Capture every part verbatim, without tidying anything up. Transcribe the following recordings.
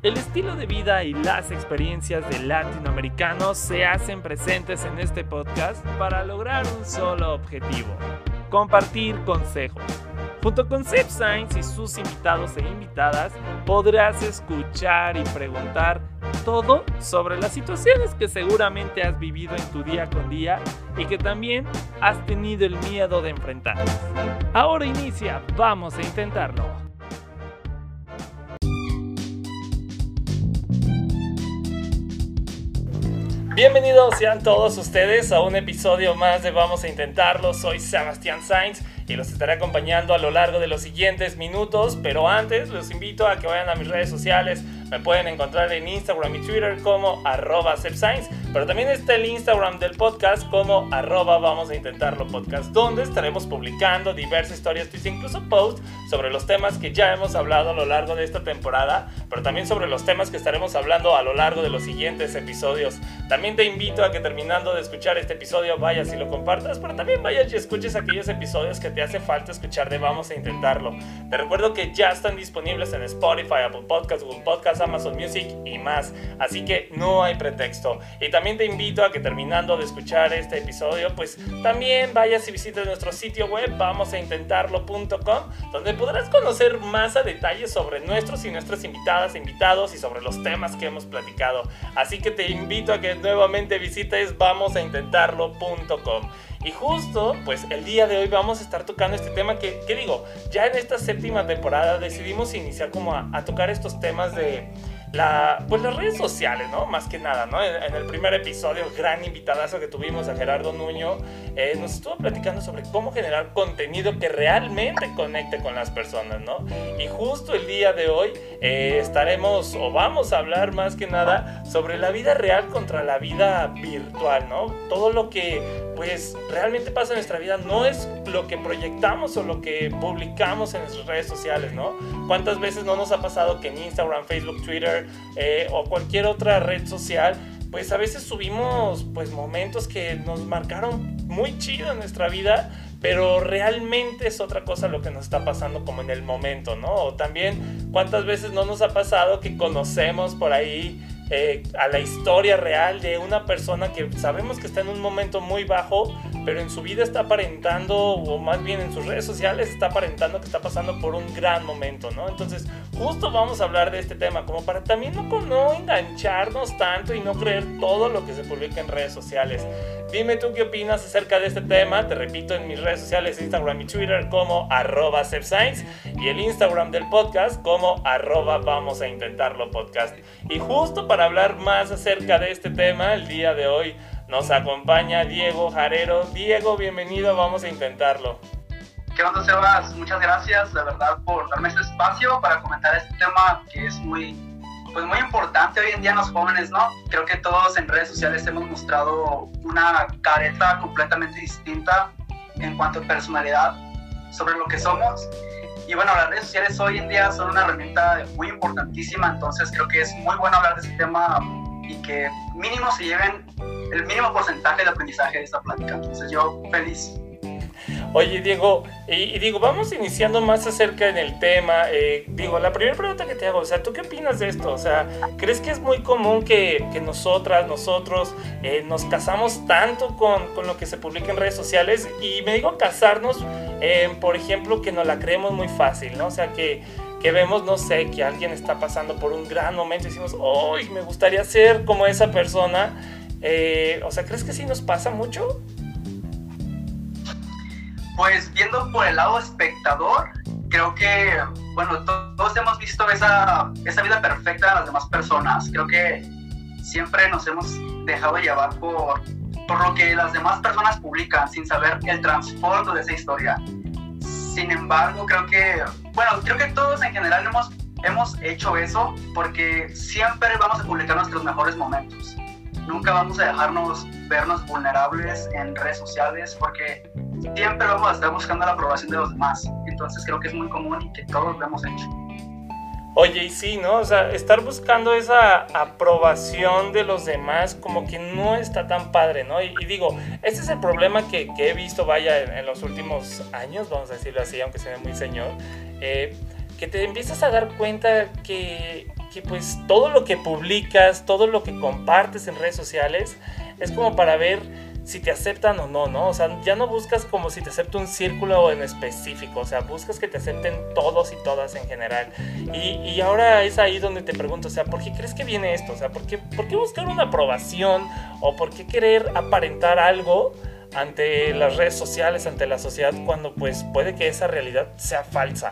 El estilo de vida y las experiencias de latinoamericanos se hacen presentes en este podcast para lograr un solo objetivo: compartir consejos. Junto con SepScience y sus invitados e invitadas podrás escuchar y preguntar todo sobre las situaciones que seguramente has vivido en tu día con día y que también has tenido el miedo de enfrentar. Ahora inicia, vamos a intentarlo. Bienvenidos sean todos ustedes a un episodio más de Vamos a Intentarlo. Soy Sebastián Sainz y los estaré acompañando a lo largo de los siguientes minutos, pero antes los invito a que vayan a mis redes sociales. Me pueden encontrar en Instagram y Twitter como arroba SepScience, pero también está el Instagram del podcast como arroba Vamos a Intentarlo Podcast, donde estaremos publicando diversas historias, incluso posts sobre los temas que ya hemos hablado a lo largo de esta temporada, pero también sobre los temas que estaremos hablando a lo largo de los siguientes episodios. También te invito a que terminando de escuchar este episodio vayas y lo compartas, pero también vayas y escuches aquellos episodios que te hace falta escuchar de Vamos a Intentarlo. Te recuerdo que ya están disponibles en Spotify, Apple Podcasts, Google Podcasts, Amazon Music y más, así que no hay pretexto. Y también te invito a que terminando de escuchar este episodio, pues también vayas y visites nuestro sitio web vamos a intentarlo punto com, donde podrás conocer más a detalle sobre nuestros y nuestras invitadas e invitados y sobre los temas que hemos platicado. Así que te invito a que nuevamente visites vamos a intentarlo punto com. Y justo, pues el día de hoy vamos a estar tocando este tema que, que digo, ya en esta séptima temporada decidimos iniciar como a, a tocar estos temas de la, pues las redes sociales, ¿no? Más que nada, ¿no? En, en el primer episodio, el gran invitadazo que tuvimos a Gerardo Nuño, eh, nos estuvo platicando sobre cómo generar contenido que realmente conecte con las personas, ¿no? Y justo el día de hoy eh, estaremos, o vamos a hablar más que nada, sobre la vida real contra la vida virtual, ¿no? Todo lo que, pues, realmente pasa en nuestra vida no es lo que proyectamos o lo que publicamos en nuestras redes sociales, ¿no? ¿Cuántas veces no nos ha pasado que en Instagram, Facebook, Twitter eh, o cualquier otra red social, pues a veces subimos pues momentos que nos marcaron muy chido en nuestra vida, pero realmente es otra cosa lo que nos está pasando como en el momento, ¿no? O también, ¿cuántas veces no nos ha pasado que conocemos por ahí eh, a la historia real de una persona que sabemos que está en un momento muy bajo, pero en su vida está aparentando, o más bien en sus redes sociales está aparentando que está pasando por un gran momento, ¿no? Entonces, justo vamos a hablar de este tema, como para también no, no engancharnos tanto y no creer todo lo que se publica en redes sociales. Dime tú qué opinas acerca de este tema. Te repito, en mis redes sociales, Instagram y Twitter como arroba SepScience y el Instagram del podcast como arroba Vamos a Intentarlo Podcast. Y justo para hablar más acerca de este tema, el día de hoy nos acompaña Diego Jarero. Diego, bienvenido, Vamos a Intentarlo. ¿Qué onda, Sebas? Muchas gracias, de verdad, por darme este espacio para comentar este tema que es muy, pues muy importante hoy en día en los jóvenes, ¿no? Creo que todos en redes sociales hemos mostrado una careta completamente distinta en cuanto a personalidad sobre lo que somos. Y bueno, las redes sociales hoy en día son una herramienta muy importantísima, entonces creo que es muy bueno hablar de este tema y que mínimo se lleven el mínimo porcentaje de aprendizaje de esta plática. Entonces yo feliz. Oye, Diego, y, y digo, vamos iniciando más acerca del tema. Eh, digo, la primera pregunta que te hago, o sea, ¿tú qué opinas de esto? O sea, ¿crees que es muy común que, que nosotras, nosotros, eh, nos casamos tanto con, con lo que se publica en redes sociales? Y me digo casarnos, eh, por ejemplo, que nos la creemos muy fácil, ¿no? O sea, que, que vemos, no sé, que alguien está pasando por un gran momento y decimos, ¡ay, me gustaría ser como esa persona! Eh, o sea, ¿crees que sí nos pasa mucho? Pues viendo por el lado espectador, creo que, bueno, to- todos hemos visto esa, esa vida perfecta de las demás personas. Creo que siempre nos hemos dejado llevar por, por lo que las demás personas publican sin saber el trasfondo de esa historia. Sin embargo, creo que, bueno, creo que todos en general hemos, hemos hecho eso porque siempre vamos a publicar nuestros mejores momentos. Nunca vamos a dejarnos vernos vulnerables en redes sociales porque siempre vamos a estar buscando la aprobación de los demás. Entonces creo que es muy común y que todos lo hemos hecho. Oye, y sí, ¿no? O sea, estar buscando esa aprobación de los demás como que no está tan padre, ¿no? Y, y digo, este es el problema que, que he visto, vaya, en, en los últimos años, vamos a decirlo así, aunque sea muy señor, eh, que te empiezas a dar cuenta que que pues todo lo que publicas, todo lo que compartes en redes sociales es como para ver si te aceptan o no, ¿no? O sea, ya no buscas como si te acepta un círculo en específico, o sea, buscas que te acepten todos y todas en general. Y, y ahora es ahí donde te pregunto, o sea, ¿por qué crees que viene esto? O sea, ¿por qué, por qué buscar una aprobación o por qué querer aparentar algo ante las redes sociales, ante la sociedad, cuando pues puede que esa realidad sea falsa?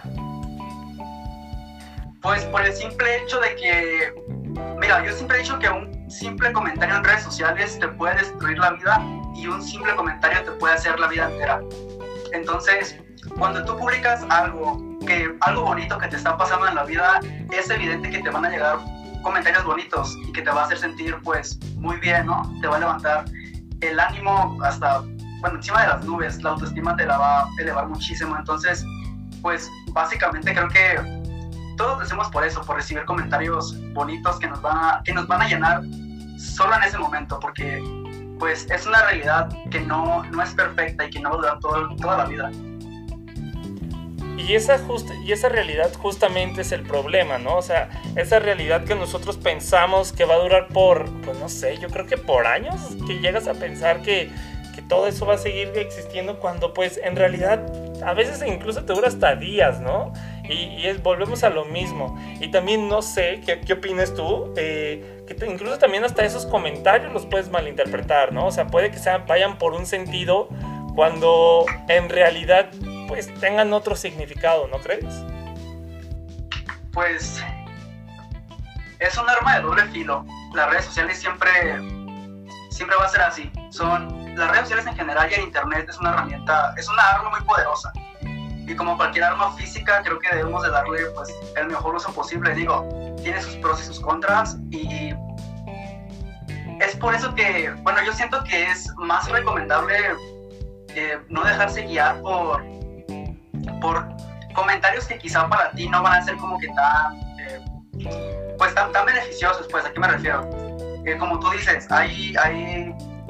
Pues por el simple hecho de que, mira, yo siempre he dicho que un simple comentario en redes sociales te puede destruir la vida y un simple comentario te puede hacer la vida entera. Entonces, cuando tú publicas algo, que, algo bonito que te está pasando en la vida, es evidente que te van a llegar comentarios bonitos y que te va a hacer sentir pues muy bien, ¿no? Te va a levantar el ánimo hasta, bueno, encima de las nubes, la autoestima te la va a elevar muchísimo. Entonces, pues básicamente creo que todos lo hacemos por eso, por recibir comentarios bonitos que nos van a, que nos van a llenar solo en ese momento, porque pues es una realidad que no, no es perfecta y que no va a durar todo, toda la vida. Y esa, just, y esa realidad justamente es el problema, ¿no? O sea, esa realidad que nosotros pensamos que va a durar por, pues no sé, yo creo que por años, que llegas a pensar que, que todo eso va a seguir existiendo cuando pues en realidad a veces incluso te dura hasta días, ¿no? Y, y es, volvemos a lo mismo. Y también no sé, ¿qué, qué opinas tú? Eh, que te, incluso también hasta esos comentarios los puedes malinterpretar, ¿no? O sea, puede que sean, vayan por un sentido cuando en realidad pues tengan otro significado, ¿no crees? Pues es un arma de doble filo. Las redes sociales siempre, siempre va a ser así. Son, las redes sociales en general y el internet es una herramienta, es una arma muy poderosa. Y como cualquier arma física, creo que debemos de darle pues el mejor uso posible. Digo, tiene sus pros y sus contras y es por eso que, bueno, yo siento que es más recomendable eh, no dejarse guiar por, por comentarios que quizá para ti no van a ser como que tan, eh, pues tan, tan beneficiosos. Pues, ¿a qué me refiero? Eh, como tú dices, hay, hay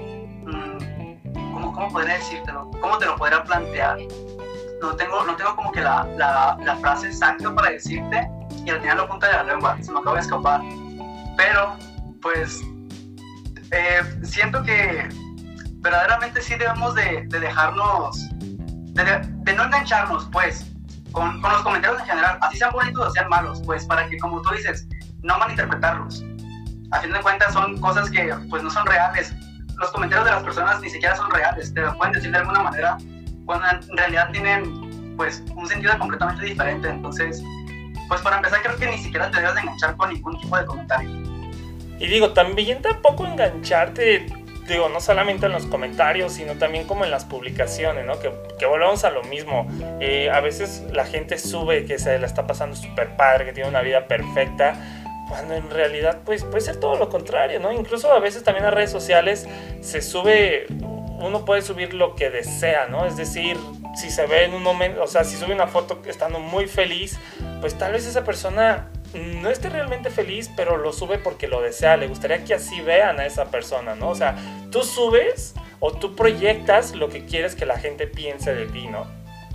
mmm, ¿cómo, ¿cómo podría decírtelo? ¿Cómo te lo podría plantear? No tengo, no tengo como que la, la, la frase exacta para decirte y la tenía en la punta de la lengua, se me acaba de escapar. Pero, pues, eh, siento que verdaderamente sí debemos de, de dejarnos, de, de no engancharnos, pues, con, con los comentarios en general, así sean bonitos o sean malos, pues, para que, como tú dices, no malinterpretarlos. A fin de cuentas son cosas que, pues, no son reales. Los comentarios de las personas ni siquiera son reales, te lo pueden decir de alguna manera, cuando en realidad tienen pues un sentido completamente diferente. Entonces, pues para empezar creo que ni siquiera te debes de enganchar con ningún tipo de comentario. Y digo, también tampoco engancharte, digo, no solamente en los comentarios, sino también como en las publicaciones, ¿no? Que, que volvemos a lo mismo. Eh, a veces la gente sube que se la está pasando súper padre, que tiene una vida perfecta, cuando en realidad pues puede ser todo lo contrario, ¿no? Incluso a veces también en redes sociales se sube, uno puede subir lo que desea, ¿no? Es decir, si se ve en un momento, o sea, si sube una foto estando muy feliz, pues tal vez esa persona no esté realmente feliz, pero lo sube porque lo desea, le gustaría que así vean a esa persona, ¿no? O sea, tú subes o tú proyectas lo que quieres que la gente piense de ti, ¿no?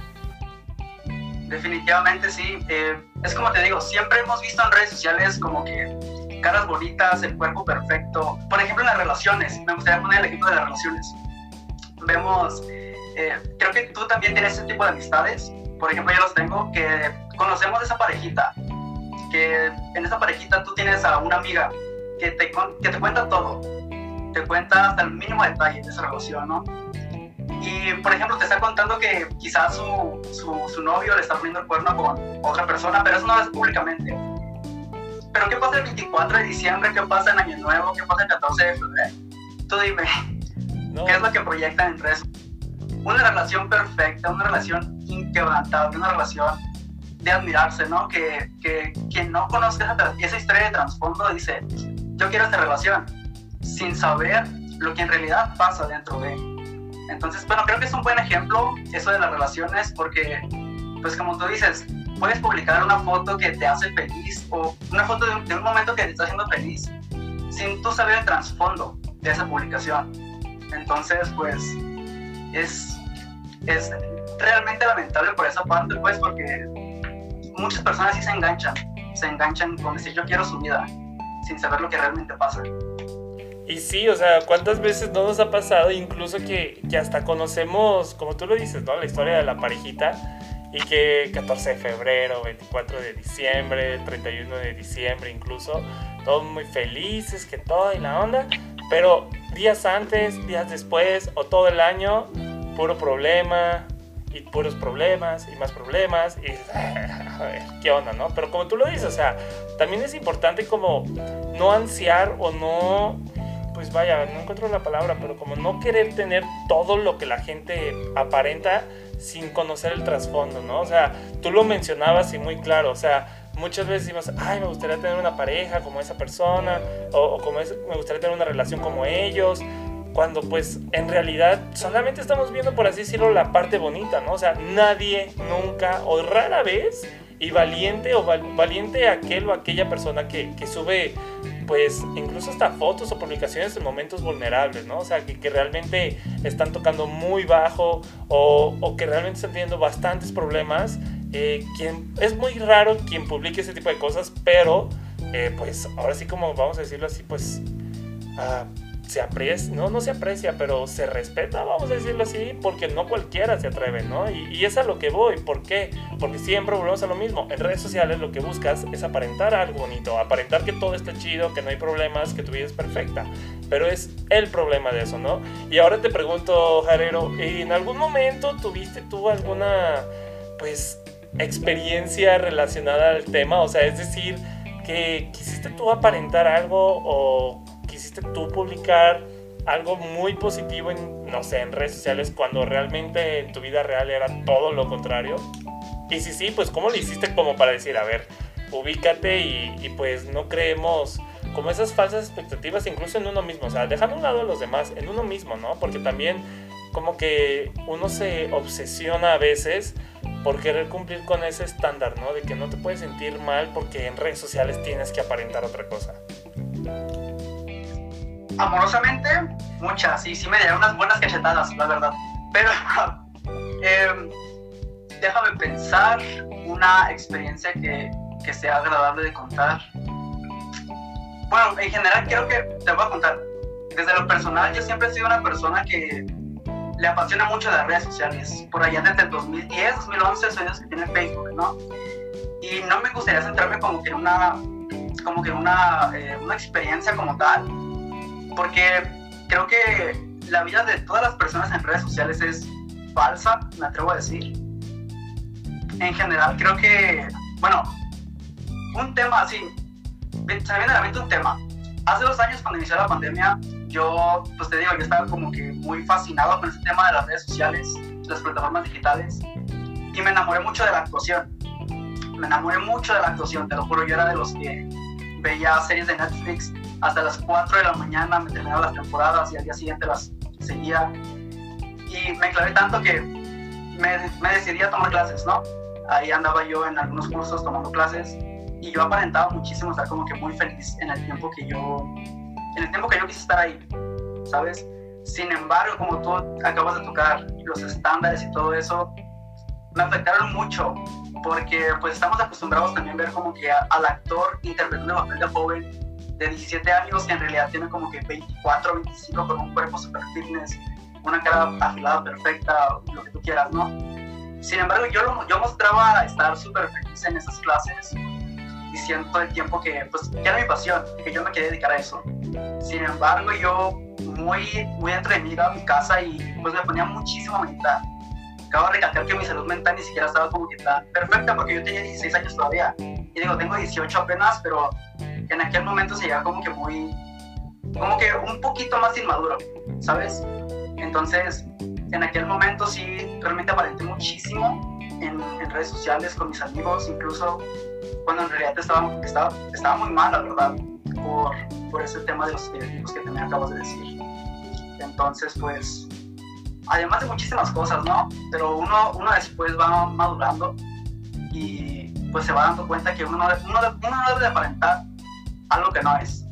Definitivamente sí. Eh, es como te digo, siempre hemos visto en redes sociales como que caras bonitas, el cuerpo perfecto. Por ejemplo, en las relaciones, me gustaría poner el ejemplo de las relaciones. Vemos, eh, creo que tú también tienes ese tipo de amistades. Por ejemplo, yo los tengo, que conocemos esa parejita, que en esa parejita tú tienes a una amiga que te, que te cuenta todo, te cuenta hasta el mínimo detalle de esa relación, ¿no? Y, por ejemplo, te está contando que quizás su, su, su novio le está poniendo el cuerno con otra persona, pero eso no lo hace públicamente. Pero ¿qué pasa el veinticuatro de diciembre? ¿Qué pasa en Año Nuevo? ¿Qué pasa el catorce de febrero? Tú dime, no. ¿Qué es lo que proyectan en redes? Una relación perfecta, una relación inquebrantable, una relación de admirarse, ¿no? Que, que quien no conozca esa, esa historia de trasfondo dice, yo quiero esta relación, sin saber lo que en realidad pasa dentro de. Entonces, bueno, creo que es un buen ejemplo eso de las relaciones, porque, pues como tú dices, puedes publicar una foto que te hace feliz o una foto de un, de un momento que te está haciendo feliz sin tú saber el trasfondo de esa publicación. Entonces, pues, es, es realmente lamentable por esa parte, pues, porque muchas personas sí se enganchan, se enganchan con decir yo quiero su vida, sin saber lo que realmente pasa. Y sí, o sea, ¿cuántas veces no nos ha pasado incluso que, que hasta conocemos, como tú lo dices, ¿no? La historia de la parejita, y que catorce de febrero, veinticuatro de diciembre, treinta y uno de diciembre incluso, todos muy felices, que todo y la onda, pero días antes, días después o todo el año, puro problema y puros problemas y más problemas y a ver, ¿qué onda, no? Pero como tú lo dices, o sea, también es importante como no ansiar o no, pues vaya, no encuentro la palabra, pero como no querer tener todo lo que la gente aparenta sin conocer el trasfondo, ¿no? O sea, tú lo mencionabas y muy claro, o sea, muchas veces decimos, ay, me gustaría tener una pareja como esa persona, o, o como es, me gustaría tener una relación como ellos, cuando pues en realidad solamente estamos viendo, por así decirlo, la parte bonita, ¿no? O sea, nadie nunca o rara vez, y valiente o val, valiente aquel o aquella persona que, que sube pues incluso hasta fotos o publicaciones en momentos vulnerables, ¿no? O sea, que, que realmente están tocando muy bajo o, o que realmente están teniendo bastantes problemas. Eh, quien, es muy raro quien publique ese tipo de cosas, pero eh, pues ahora sí, como vamos a decirlo así, pues uh, se aprecia, no, no se aprecia, pero se respeta, vamos a decirlo así, porque no cualquiera se atreve, ¿no? Y, y es a lo que voy. ¿Por qué? Porque siempre volvemos a lo mismo. En redes sociales lo que buscas es aparentar algo bonito, aparentar que todo está chido, que no hay problemas, que tu vida es perfecta. Pero es el problema de eso, ¿no? Y ahora te pregunto, Jarero, ¿en algún momento tuviste tú alguna, pues, experiencia relacionada al tema? O sea, es decir, que quisiste tú aparentar algo o quisiste tú publicar algo muy positivo en, no sé, en redes sociales cuando realmente en tu vida real era todo lo contrario. Y si sí, pues ¿cómo le hiciste como para decir, a ver, ubícate y, y pues no creemos como esas falsas expectativas incluso en uno mismo? O sea, dejando a un lado a los demás, en uno mismo, ¿no? Porque también como que uno se obsesiona a veces por querer cumplir con ese estándar, ¿no? De que no te puedes sentir mal porque en redes sociales tienes que aparentar otra cosa. Amorosamente, muchas, y sí me dieron unas buenas cachetadas, la verdad. Pero eh, déjame pensar una experiencia que, que sea agradable de contar. Bueno, en general creo que te voy a contar. Desde lo personal, yo siempre he sido una persona que le apasiona mucho las redes sociales. Por allá desde el dos mil diez, dos mil once soy de los que tienen Facebook, ¿no? Y no me gustaría centrarme como que en una, como que en una, eh, una experiencia como tal, porque creo que la vida de todas las personas en redes sociales es falsa, me atrevo a decir. En general, creo que, bueno, un tema así, se me viene a la mente un tema. Hace dos años, cuando inició la pandemia, yo, pues te digo, yo estaba como que muy fascinado con ese tema de las redes sociales, las plataformas digitales, y me enamoré mucho de la actuación. Me enamoré mucho de la actuación, te lo juro. Yo era de los que veía series de Netflix hasta las cuatro de la mañana, me terminaba las temporadas y al día siguiente las seguía. Y me clavé tanto que me, me decidí a tomar clases, ¿no? Ahí andaba yo en algunos cursos tomando clases y yo aparentaba muchísimo estar como que muy feliz en el tiempo que yo, en el tiempo que yo quise estar ahí, ¿sabes? Sin embargo, como tú acabas de tocar, los estándares y todo eso me afectaron mucho, porque pues estamos acostumbrados también a ver como que a, al actor interpretando el papel de joven de diecisiete años que en realidad tiene como que veinticuatro, veinticinco, con un cuerpo super fitness, una cara afilada perfecta, lo que tú quieras, ¿no? Sin embargo, yo, lo, yo mostraba estar súper feliz en esas clases, diciendo todo el tiempo que pues que era mi pasión y que yo me quería dedicar a eso. Sin embargo, yo muy, muy dentro de mí llegaba a mi casa y pues me ponía muchísimo a meditar. Acabo de recalcar que mi salud mental ni siquiera estaba como que tan perfecta, porque yo tenía dieciséis años todavía. Y digo, tengo dieciocho apenas, pero en aquel momento se llegaba como que muy, como que un poquito más inmaduro, ¿sabes? Entonces, en aquel momento sí, realmente aparenté muchísimo en, en redes sociales con mis amigos, incluso cuando en realidad estaba, estaba, estaba muy mal, la verdad, por, por ese tema de los estereotipos que también acabas de decir. Entonces, pues, además de muchísimas cosas, ¿no? Pero uno, uno después va madurando y pues se va dando cuenta que uno no, uno, uno no debe de aparentar algo que no es.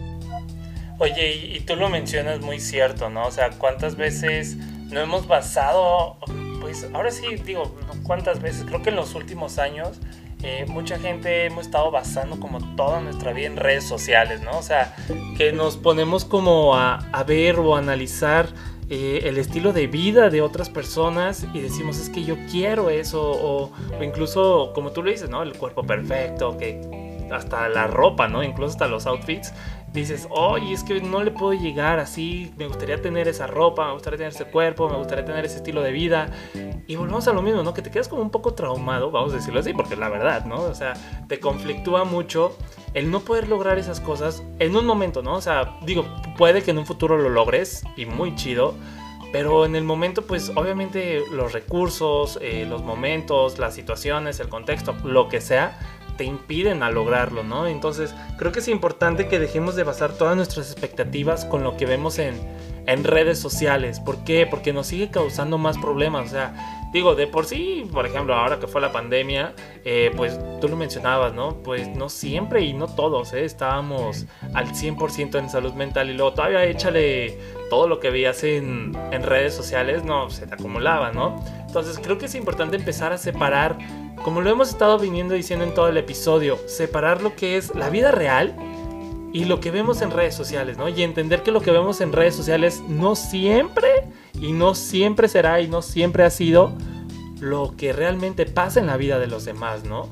Oye, y, y tú lo mencionas muy cierto, ¿no? O sea, ¿cuántas veces no hemos basado, pues ahora sí digo, ¿cuántas veces? Creo que en los últimos años eh, mucha gente hemos estado basando como toda nuestra vida en redes sociales, ¿no? O sea, que nos ponemos como a, a ver o a analizar eh, el estilo de vida de otras personas y decimos, es que yo quiero eso, o, o incluso, como tú lo dices, ¿no? El cuerpo perfecto, que hasta la ropa, ¿no? Incluso hasta los outfits. Dices, oye, es que no le puedo llegar así, me gustaría tener esa ropa, me gustaría tener ese cuerpo, me gustaría tener ese estilo de vida. Y volvemos a lo mismo, ¿no? Que te quedas como un poco traumado, vamos a decirlo así, porque es la verdad, ¿no? O sea, te conflictúa mucho el no poder lograr esas cosas en un momento, ¿no? O sea, digo, puede que en un futuro lo logres y muy chido, pero en el momento, pues, obviamente los recursos, eh, los momentos, las situaciones, el contexto, lo que sea, te impiden a lograrlo, ¿no? Entonces creo que es importante que dejemos de basar todas nuestras expectativas con lo que vemos en, en redes sociales. ¿Por qué? Porque nos sigue causando más problemas. O sea, digo, de por sí, por ejemplo, ahora que fue la pandemia, eh, pues tú lo mencionabas, ¿no? Pues no siempre y no todos, ¿eh? Estábamos al cien por ciento en salud mental y luego todavía échale todo lo que veías en, en redes sociales, no, se te acumulaba, ¿no? Entonces creo que es importante empezar a separar, como lo hemos estado viniendo diciendo en todo el episodio, separar lo que es la vida real y lo que vemos en redes sociales, ¿no? Y entender que lo que vemos en redes sociales no siempre y no siempre será y no siempre ha sido lo que realmente pasa en la vida de los demás, ¿no?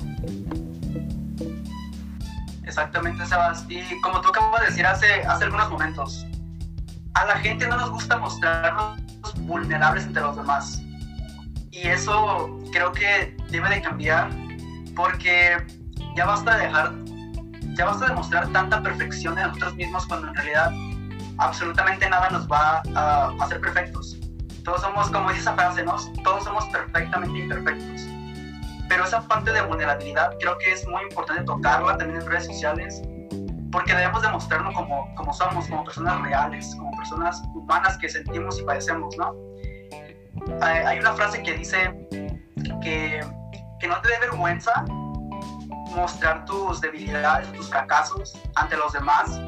Exactamente, Sebas. Y como tú acabas de decir hace, hace algunos momentos, a la gente no nos gusta mostrarnos vulnerables entre los demás. Y eso creo que debe de cambiar, porque ya basta de dejar, ya basta de mostrar tanta perfección de nosotros mismos cuando en realidad absolutamente nada nos va a hacer perfectos. Todos somos, como dice esa frase, ¿no? Todos somos perfectamente imperfectos. Pero esa parte de vulnerabilidad creo que es muy importante tocarla también en redes sociales, porque debemos demostrarnos como, como somos, como personas reales, como personas humanas que sentimos y padecemos, ¿no? Hay una frase que dice que, que no te dé vergüenza mostrar tus debilidades, tus fracasos ante los demás,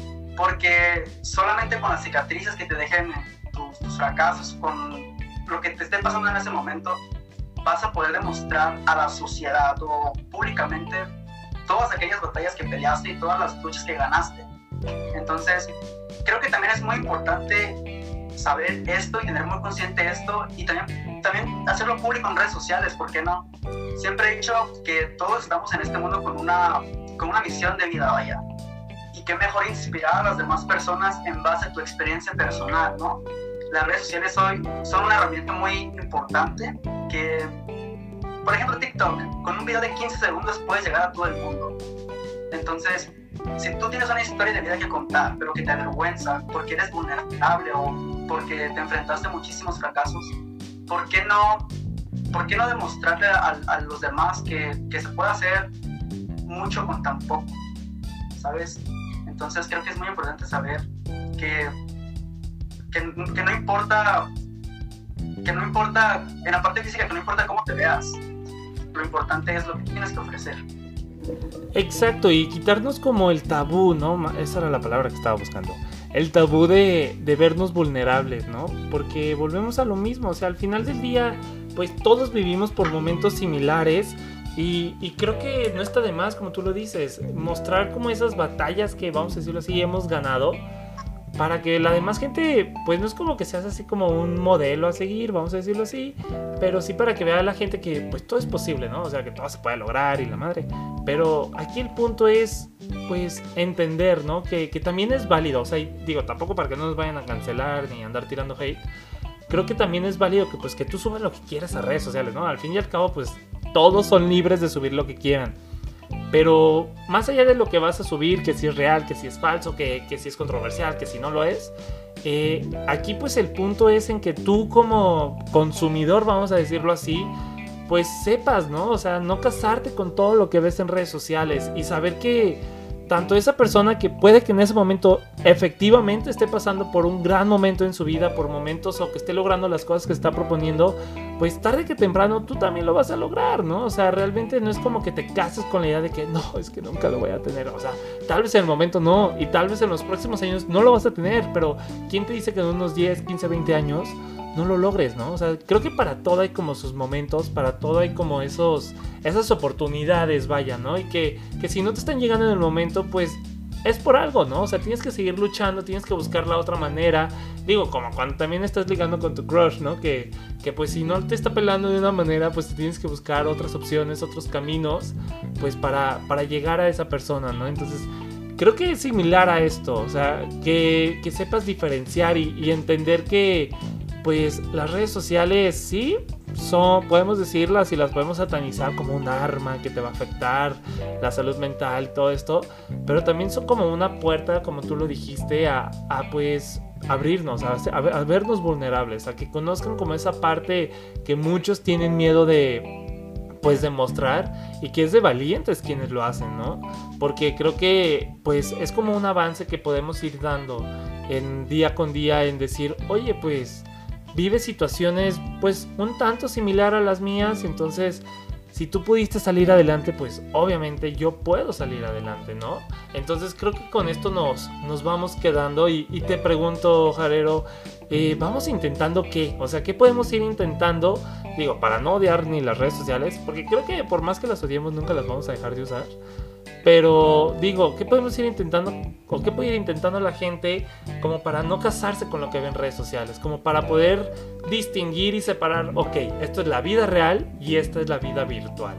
porque solamente con las cicatrices que te dejen tus, tus fracasos, con lo que te esté pasando en ese momento, vas a poder demostrar a la sociedad o públicamente todas aquellas batallas que peleaste y todas las luchas que ganaste. Entonces, creo que también es muy importante saber esto y tener muy consciente esto, y también, también hacerlo público en redes sociales, ¿por qué no? Siempre he dicho que todos estamos en este mundo con una, con una misión de vida, vaya, y qué mejor inspirar a las demás personas en base a tu experiencia personal, ¿no? Las redes sociales hoy son una herramienta muy importante que, por ejemplo, TikTok, con un video de quince segundos puedes llegar a todo el mundo. Entonces, si tú tienes una historia de vida que contar, pero que te avergüenza porque eres vulnerable o porque te enfrentaste a muchísimos fracasos, ¿por qué no, por qué no demostrarle a, a los demás que, que se puede hacer mucho con tan poco? ¿Sabes? Entonces creo que es muy importante saber que, que, que no importa, que no importa, en la parte física, que no importa cómo te veas, lo importante es lo que tienes que ofrecer. Exacto, y quitarnos como el tabú, ¿no? Esa era la palabra que estaba buscando. El tabú de, de vernos vulnerables, ¿no? Porque volvemos a lo mismo, o sea, al final del día, pues todos vivimos por momentos similares y, y creo que no está de más, como tú lo dices, mostrar como esas batallas que, vamos a decirlo así, hemos ganado, para que la demás gente, pues no es como que seas así como un modelo a seguir, vamos a decirlo así, pero sí para que vea la gente que pues todo es posible, ¿no? O sea, que todo se puede lograr y la madre. Pero aquí el punto es, pues, entender, ¿no? Que, que también es válido, o sea, digo, tampoco para que no nos vayan a cancelar ni andar tirando hate. Creo que también es válido que, pues, que tú subas lo que quieras a redes sociales, ¿no? Al fin y al cabo, pues, todos son libres de subir lo que quieran. Pero más allá de lo que vas a subir, que si es real, que si es falso, que, que si es controversial, que si no lo es, eh, aquí pues el punto es en que tú como consumidor, vamos a decirlo así, pues sepas, ¿no? O sea, no casarte con todo lo que ves en redes sociales y saber que tanto esa persona que puede que en ese momento efectivamente esté pasando por un gran momento en su vida, por momentos o que esté logrando las cosas que está proponiendo, pues tarde que temprano tú también lo vas a lograr, ¿no? O sea, realmente no es como que te cases con la idea de que no, es que nunca lo voy a tener. O sea, tal vez en el momento no, y tal vez en los próximos años no lo vas a tener, pero ¿quién te dice que en unos diez, quince, veinte años no lo logres, ¿no? O sea, creo que para todo hay como sus momentos, para todo hay como esos, esas oportunidades, vaya, ¿no? Y que, que si no te están llegando en el momento, pues es por algo, ¿no? O sea, tienes que seguir luchando, tienes que buscar la otra manera. Digo, como cuando también estás ligando con tu crush, ¿no? Que, que pues si no te está pelando de una manera, pues te tienes que buscar otras opciones, otros caminos, pues para, para llegar a esa persona, ¿no? Entonces, creo que es similar a esto, o sea, que, que sepas diferenciar y, y entender que, pues, las redes sociales sí son, podemos decirlas y las podemos satanizar como un arma que te va a afectar la salud mental y todo esto, pero también son como una puerta, como tú lo dijiste, a, a pues abrirnos, a, a, a vernos vulnerables, a que conozcan como esa parte que muchos tienen miedo de, pues, demostrar, y que es de valientes quienes lo hacen, ¿no? Porque creo que pues es como un avance que podemos ir dando en día con día, en decir, oye, pues vive situaciones pues un tanto similar a las mías, entonces si tú pudiste salir adelante, pues obviamente yo puedo salir adelante, ¿no? Entonces creo que con esto nos, nos vamos quedando y, y te pregunto, Jarero, eh, ¿vamos intentando qué? O sea, ¿qué podemos ir intentando? Digo, para no odiar ni las redes sociales, porque creo que por más que las odiemos nunca las vamos a dejar de usar. Pero digo, ¿qué podemos ir intentando o qué puede ir intentando la gente como para no casarse con lo que ve en redes sociales? Como para poder distinguir y separar, ok, esto es la vida real y esta es la vida virtual.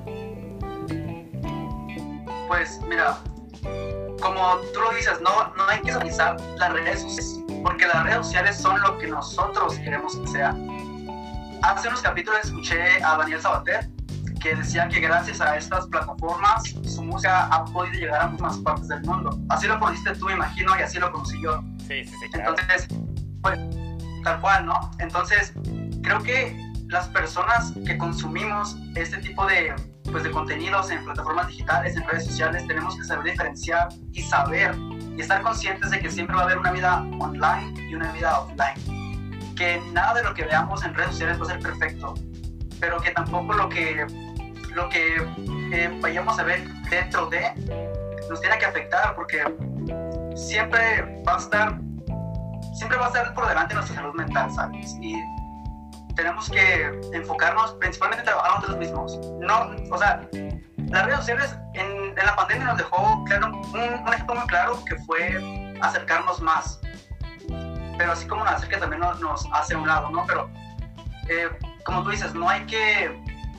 Pues mira, como tú lo dices, no, no hay que satanizar las redes sociales, porque las redes sociales son lo que nosotros queremos que sean. Hace unos capítulos escuché a Daniel Sabater, que decía que gracias a estas plataformas su música ha podido llegar a muchas partes del mundo. Así lo conociste tú, me imagino, y así lo conocí yo. Sí, sí, sí, claro. Entonces, pues, tal cual, ¿no? Entonces, creo que las personas que consumimos este tipo de, pues, de contenidos en plataformas digitales, en redes sociales, tenemos que saber diferenciar y saber y estar conscientes de que siempre va a haber una vida online y una vida offline. Que nada de lo que veamos en redes sociales va a ser perfecto, pero que tampoco lo que lo que eh, vayamos a ver dentro de nos tiene que afectar, porque siempre va a estar siempre va a estar por delante nuestra salud mental, ¿sabes? Y tenemos que enfocarnos principalmente en trabajar nosotros mismos. No, o sea, las redes sociales en, en la pandemia nos dejó claro, un, un ejemplo muy claro, que fue acercarnos más, pero así como nos acerca también nos, nos hace a un lado, ¿no? Pero eh, como tú dices, no hay que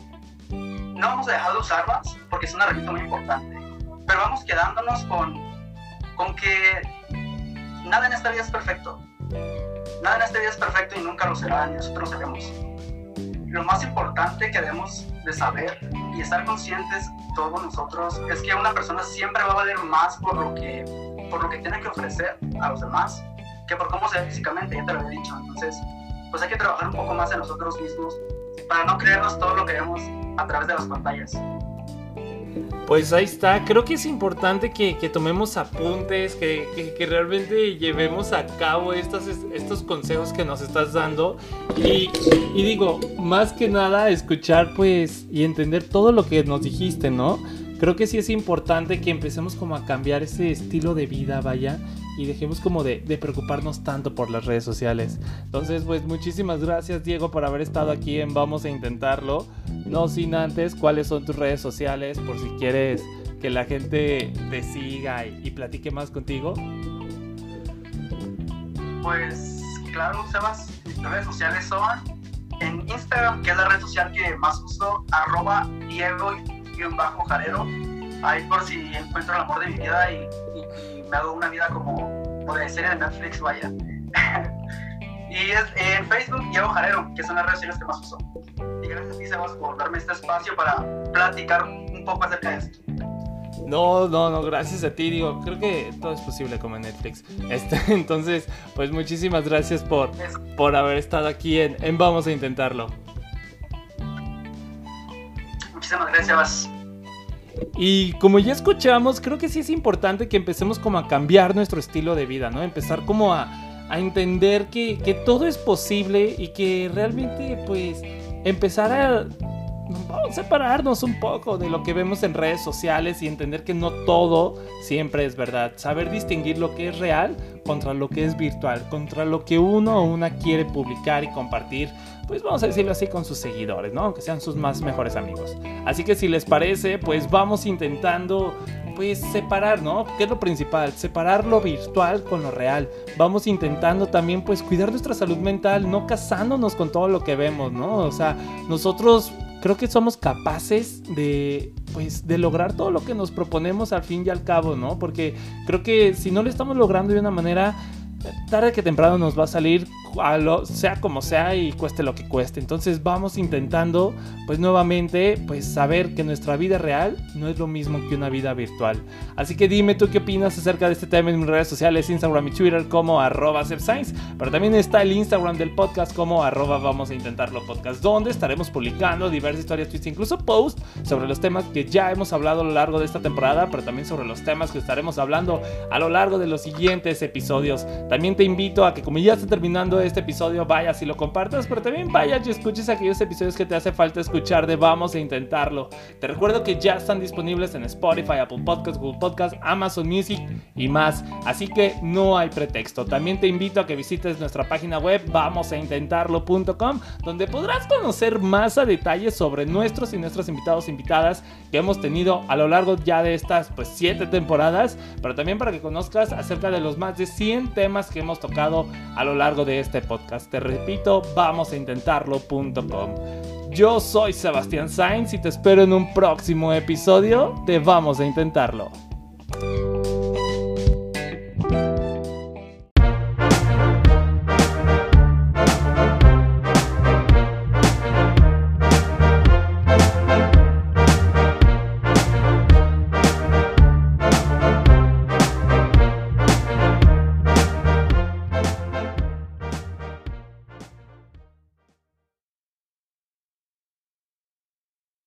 no vamos a dejar de usarlas porque es una herramienta muy importante, pero vamos quedándonos con, con que nada en esta vida es perfecto. Nada en esta vida es perfecto y nunca lo será, ni nosotros lo sabemos. Lo más importante que debemos de saber y estar conscientes todos nosotros es que una persona siempre va a valer más por lo que, por lo que tiene que ofrecer a los demás que por cómo se ve físicamente, ya te lo había dicho. Entonces, pues hay que trabajar un poco más en nosotros mismos para no creernos todo lo que vemos a través de las pantallas. Pues ahí está, creo que es importante que, que tomemos apuntes, que, que, que realmente llevemos a cabo estas, estos consejos que nos estás dando y, y digo, más que nada escuchar pues y entender todo lo que nos dijiste, ¿no? Creo que sí es importante que empecemos como a cambiar ese estilo de vida, vaya, y dejemos como de, de preocuparnos tanto por las redes sociales. Entonces, pues muchísimas gracias, Diego, por haber estado aquí en Vamos a Intentarlo. No sin antes, ¿cuáles son tus redes sociales por si quieres que la gente te siga y, y platique más contigo? Pues claro, Sebas, mis redes sociales son en Instagram, que es la red social que más uso, arroba Diego-Jarero. Ahí por si encuentro el amor de mi vida y, y, y me hago una vida como, como de serie de Netflix, vaya. Y es en Facebook, Diego Jarero, que son las redes sociales que más uso. Y gracias a ti, Sebas, por darme este espacio para platicar un poco acerca de esto. No, no, no, gracias a ti, digo, creo que todo es posible como en Netflix. Este, entonces, pues muchísimas gracias por, por haber estado aquí en, en Vamos a Intentarlo. Muchísimas gracias, Sebas. Y como ya escuchamos, creo que sí es importante que empecemos como a cambiar nuestro estilo de vida, ¿no? Empezar como a, a entender que, que todo es posible y que realmente, pues, empezar a vamos a separarnos un poco de lo que vemos en redes sociales y entender que no todo siempre es verdad. Saber distinguir lo que es real contra lo que es virtual, contra lo que uno o una quiere publicar y compartir, pues vamos a decirlo así, con sus seguidores, ¿no? Aunque sean sus más mejores amigos. Así que si les parece, pues vamos intentando pues separar, ¿no? ¿Qué es lo principal? Separar lo virtual con lo real. Vamos intentando también pues cuidar nuestra salud mental, no casándonos con todo lo que vemos, ¿no? O sea, nosotros creo que somos capaces de, pues, de lograr todo lo que nos proponemos al fin y al cabo, ¿no? Porque creo que si no lo estamos logrando de una manera, tarde que temprano nos va a salir, a lo, sea como sea y cueste lo que cueste. Entonces vamos intentando, pues nuevamente, pues saber que nuestra vida real no es lo mismo que una vida virtual. Así que dime tú qué opinas acerca de este tema en mis redes sociales, Instagram y Twitter como arroba sepscience, pero también está el Instagram del podcast como arroba vamos a intentarlo podcast, donde estaremos publicando diversas historias, tweets, incluso posts sobre los temas que ya hemos hablado a lo largo de esta temporada, pero también sobre los temas que estaremos hablando a lo largo de los siguientes episodios. También te invito a que, como ya está terminando este episodio, vayas y lo compartas, pero también vayas y escuches aquellos episodios que te hace falta escuchar de Vamos a Intentarlo. Te recuerdo que ya están disponibles en Spotify, Apple Podcasts, Google Podcasts, Amazon Music y más, así que no hay pretexto. También te invito a que visites nuestra página web vamos a intentarlo punto com, donde podrás conocer más a detalle sobre nuestros y nuestras invitados e invitadas que hemos tenido a lo largo ya de estas pues siete temporadas, pero también para que conozcas acerca de los más de cien temas que hemos tocado a lo largo de este podcast. Te repito, vamos a intentarlo punto com. Yo soy Sebastián Sainz y te espero en un próximo episodio de Vamos a Intentarlo.